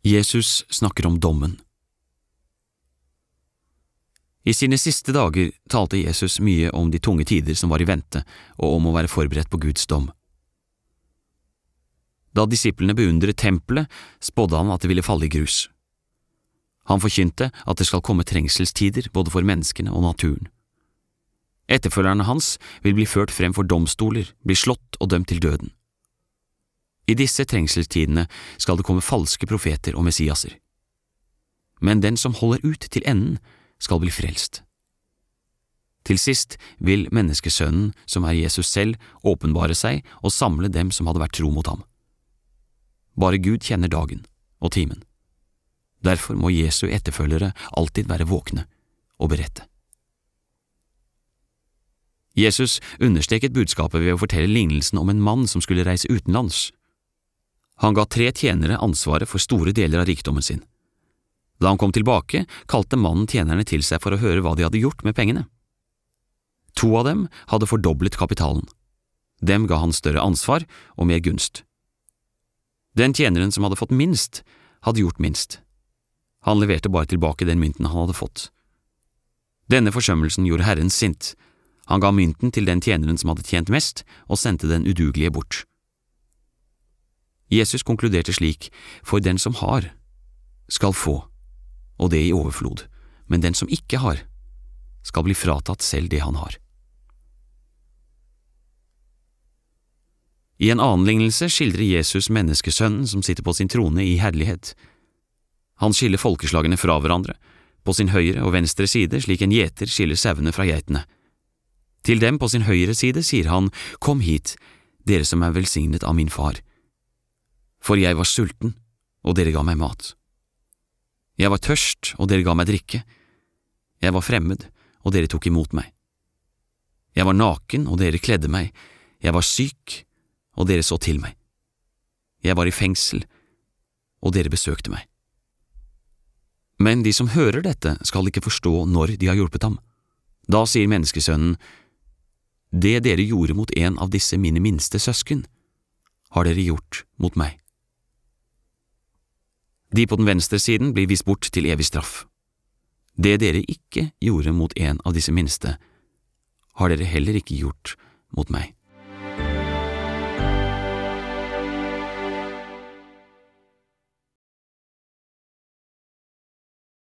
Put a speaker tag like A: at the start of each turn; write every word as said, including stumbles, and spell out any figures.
A: Jesus snakker om dommen. I sine siste dager talte Jesus mye om de tunge tider som var i vente, og om å være forberedt på Guds dom. Da disiplene beundret tempelet, spådde han at det ville falle i grus. Han forkynte at det skal komme trengselstider både for menneskene og naturen. Etterfølgerne hans vil bli ført frem for domstoler, bli slått og dømt til døden. I disse trengselstidene skal det komme falske profeter og messiaser. Men den som holder ut til enden, skal bli frelst. Til sist vil menneskesønnen, som er Jesus selv, åpenbare seg og samle dem som hadde vært tro mot ham. Bare Gud kjenner dagen og timen. Derfor må Jesu etterfølgere alltid være våkne og berette. Jesus understreket budskapet ved å fortelle lignelsen om en mann som skulle reise utenlands. Han ga tre tjenere ansvaret for store deler av rikdommen sin. Da han kom tilbake, kalte mannen tjenerne til seg for å høre hva de hadde gjort med pengene. To av dem hadde fordoblet kapitalen. Dem ga han større ansvar og mer gunst. Den tjeneren som hadde fått minst, hadde gjort minst. Han leverte bare tilbake den mynten han hadde fått. Denne forsømmelsen gjorde Herren sint. Han ga mynten til den tjeneren som hadde tjent mest, og sendte den udugelige bort. Jesus konkluderte slik: For den som har, skal få, og det i overflod, men den som ikke har, skal bli fratatt selv det han har. I en annen lignelse skildrer Jesus menneskesønnen som sitter på sin trone i herlighet. Han skiller folkeslagene fra hverandre, på sin høyre og venstre side, slik en gjeter skiller sauene fra geitene. Til dem på sin høyre side sier han: Kom hit, dere som er velsignet av min far. For jeg var sulten, og dere ga meg mat. Jeg var tørst, og dere ga meg drikke. Jeg var fremmed, og dere tok imot meg. Jeg var naken, og dere kledde meg. Jeg var syk, og dere så til meg. Jeg var i fengsel, og dere besøkte meg. Men de som hører dette, skal ikke forstå når de har hjulpet ham. Da sier menneskesønnen: Det dere gjorde mot en av disse mine minste søsken, har dere gjort mot meg. De på den venstre siden blir vist bort til evig straff. Det dere ikke gjorde mot en av disse minste, har dere heller ikke gjort mot meg.